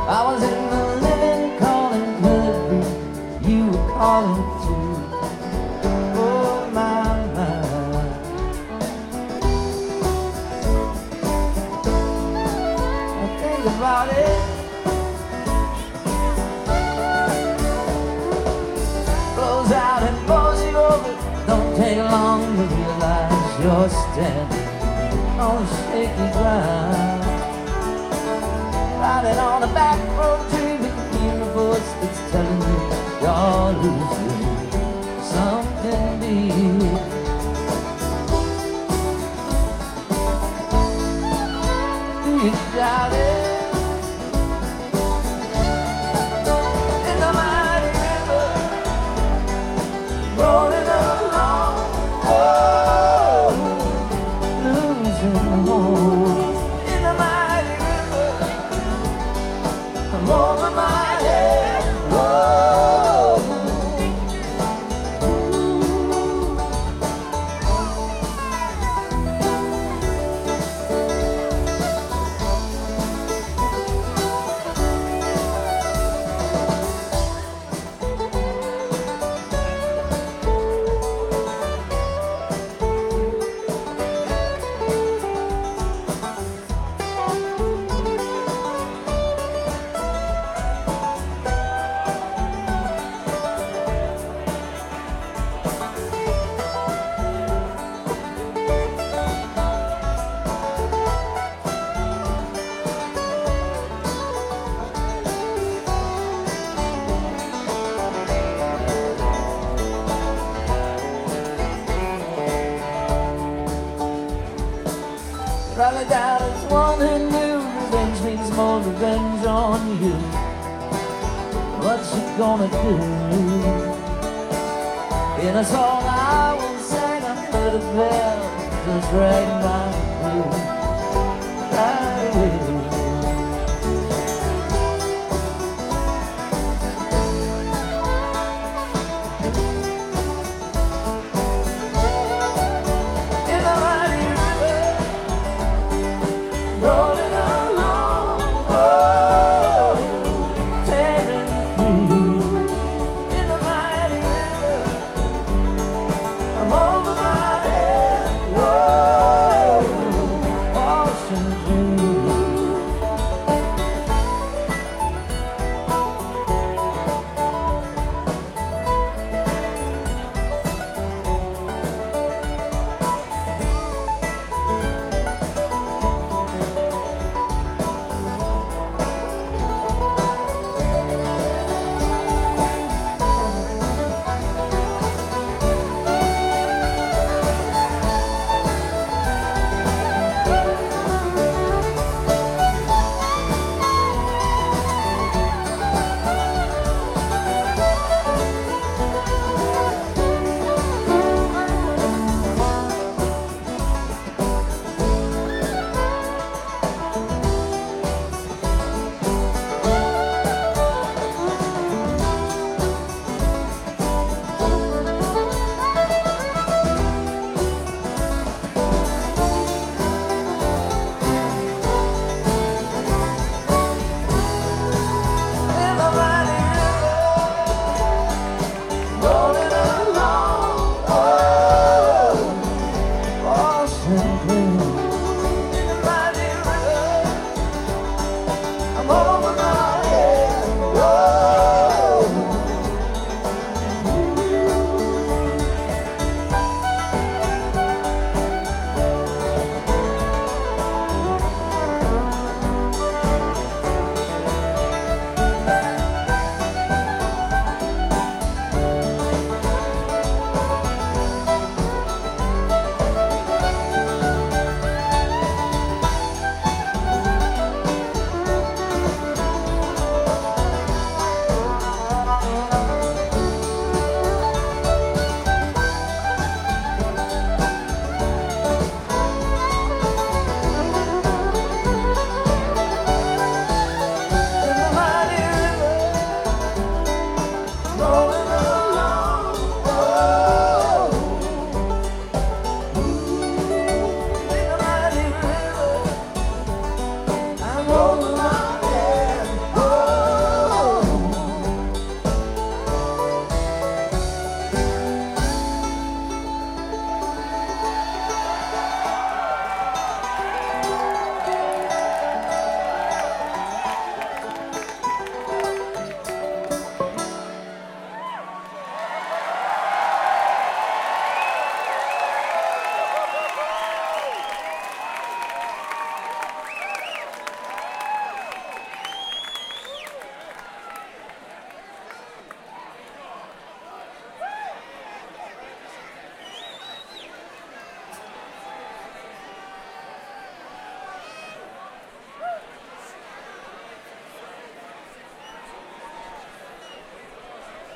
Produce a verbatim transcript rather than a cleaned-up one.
I was in the living, calling, could it be you were calling too? Oh my, my. I think about it. Blows out and blows you over. Don't take long to realize you're standing on shaky ground, riding on a back road tree with a voice that's telling you you're losing something deep. Do you doubt it? In the mighty river, rolling along, oh, losing hope. In the mighty river, I'm over my head, oh. Rally down as one who knew revenge means more revenge on you. What's she gonna do? In a song I will sing, I heard a bell just rang my blue.